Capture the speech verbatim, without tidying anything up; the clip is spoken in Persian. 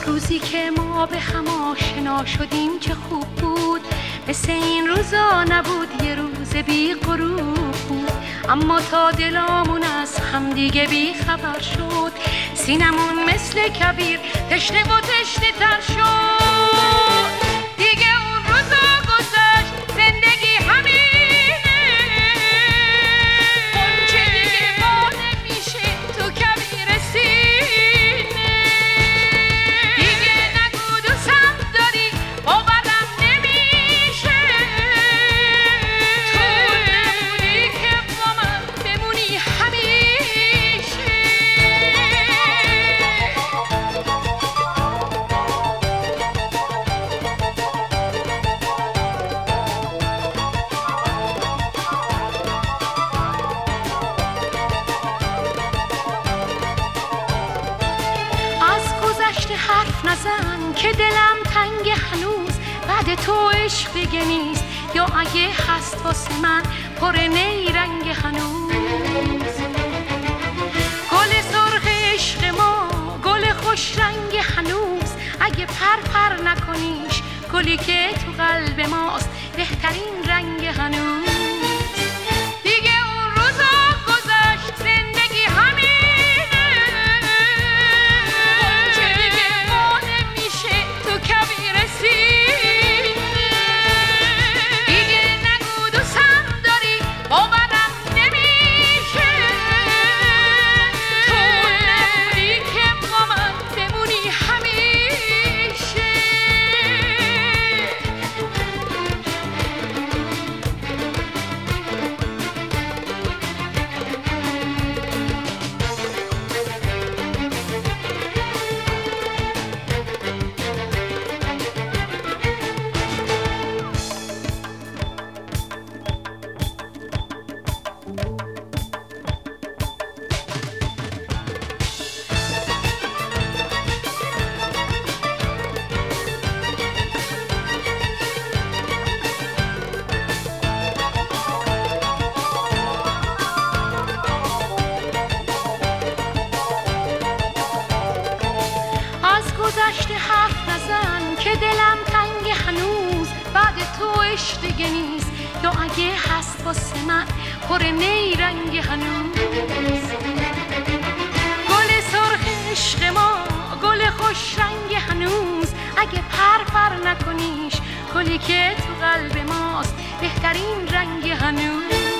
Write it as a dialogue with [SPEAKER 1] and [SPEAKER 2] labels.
[SPEAKER 1] روزی که ما به هم آشنا شدیم چه خوب بود، مثل این روزا نبود، یه روز بی غروب بود. اما تا دلامون از هم دیگه بی خبر شد، سینمون مثل کبیر تشنه و تشنه تر شد. دیگه اون روزا گذشت، زندگی همینه، غنچه دیگه وا نمیشه تو کبیر سینه. دیگه نگو دوستم داری، باورم نمیشه، تو نمونی که با من بمونی همیشه. حرف نزن که دلم تنگ هنوز، بعد تو عشق نیست، یا اگه هست واسه من پر نیرنگ هنوز. گل سرخ عشق ما، گل خوش رنگ هنوز، اگه پر پر نکنیش، گلی که تو قلب ماست بهترین رنگ هنوز. گذشته حرف نزن که دلم تنگ هنوز، بعد تو عشق دیگه نیست، یا اگه هست واسه من پر نیرنگ هنوز. گل سرخ عشق ما، گل خوش رنگ هنوز، اگه پر پر نکنیش، گلی که تو قلب ماست بهترین رنگ هنوز.